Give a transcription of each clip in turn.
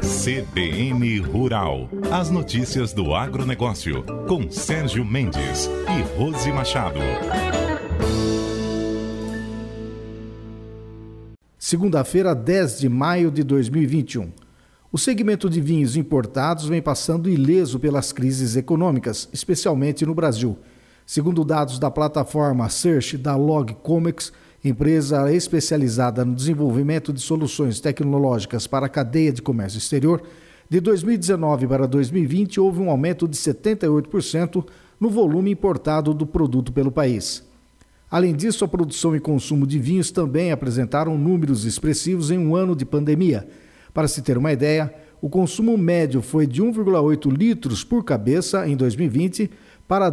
CBN Rural. As notícias do agronegócio, com Sérgio Mendes e Rose Machado. Segunda-feira, 10 de maio de 2021. O segmento de vinhos importados vem passando ileso pelas crises econômicas, especialmente no Brasil. Segundo dados da plataforma Search da Logcomex, empresa especializada no desenvolvimento de soluções tecnológicas para a cadeia de comércio exterior, de 2019 para 2020 houve um aumento de 78% no volume importado do produto pelo país. Além disso, a produção e consumo de vinhos também apresentaram números expressivos em um ano de pandemia. Para se ter uma ideia, o consumo médio foi de 1,8 litros por cabeça em 2020 para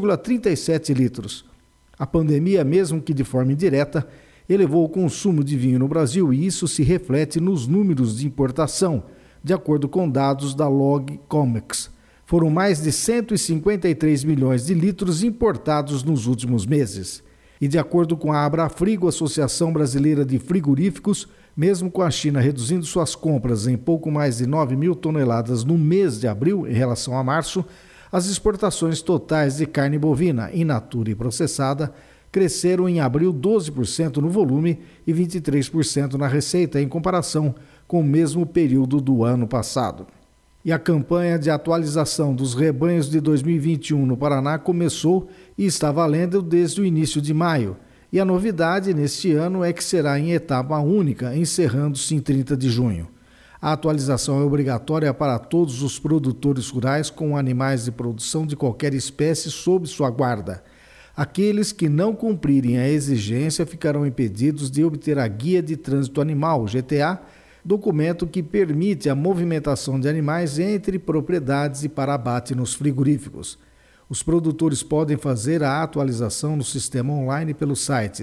2,37 litros. A pandemia, mesmo que de forma indireta, elevou o consumo de vinho no Brasil e isso se reflete nos números de importação, de acordo com dados da Logcomex. Foram mais de 153 milhões de litros importados nos últimos meses. E de acordo com a Abrafrigo, Associação Brasileira de Frigoríficos, mesmo com a China reduzindo suas compras em pouco mais de 9 mil toneladas no mês de abril em relação a março, as exportações totais de carne bovina in natura e processada cresceram em abril 12% no volume e 23% na receita, em comparação com o mesmo período do ano passado. E a campanha de atualização dos rebanhos de 2021 no Paraná começou e está valendo desde o início de maio. E a novidade neste ano é que será em etapa única, encerrando-se em 30 de junho. A atualização é obrigatória para todos os produtores rurais com animais de produção de qualquer espécie sob sua guarda. Aqueles que não cumprirem a exigência ficarão impedidos de obter a Guia de Trânsito Animal, GTA, documento que permite a movimentação de animais entre propriedades e para abate nos frigoríficos. Os produtores podem fazer a atualização no sistema online pelo site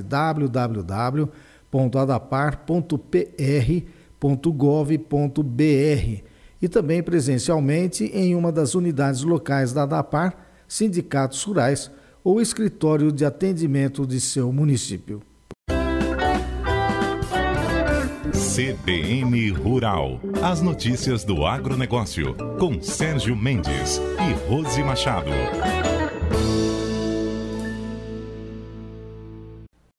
www.adapar.pr.gov.br e também presencialmente em uma das unidades locais da ADAPAR, sindicatos rurais ou escritório de atendimento de seu município. CBN Rural. As notícias do agronegócio, com Sérgio Mendes e Rose Machado.